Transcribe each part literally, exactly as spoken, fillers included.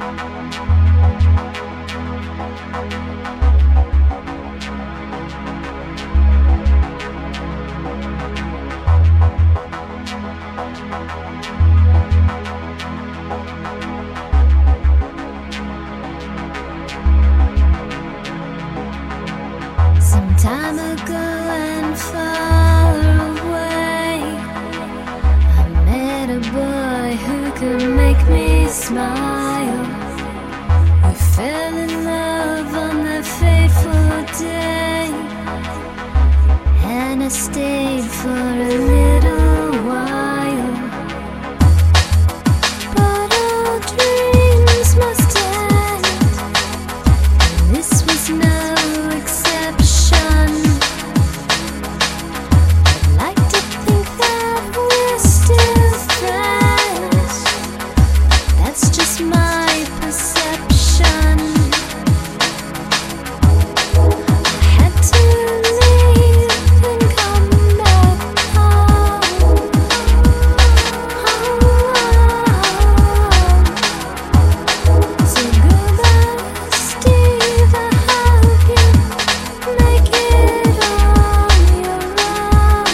Some time ago and far away, I met a boy who could make me smile. We fell in love on that fateful day, and I stayed for a little while. But all dreams must end, and this was no exception. I'd like to think that we're still friends. That's just my perception. I had to leave and come back home. So goodbye, Steve. I hope you make it on your own.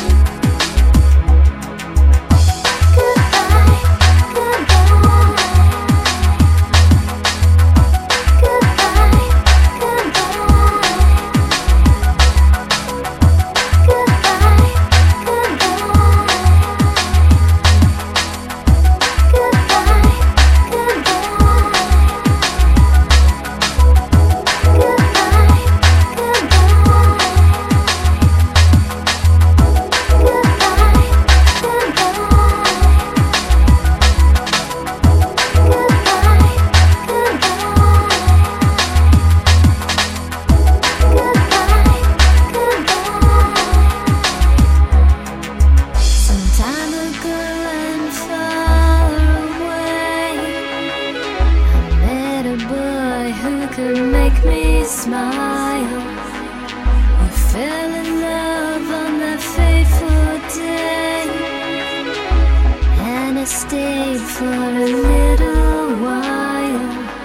Goodbye, goodbye. Goodbye, goodbye. Goodbye, Some time ago and far away, I met a boy who could make me smile. We fell in love on that fateful day, and I stayed for a little while.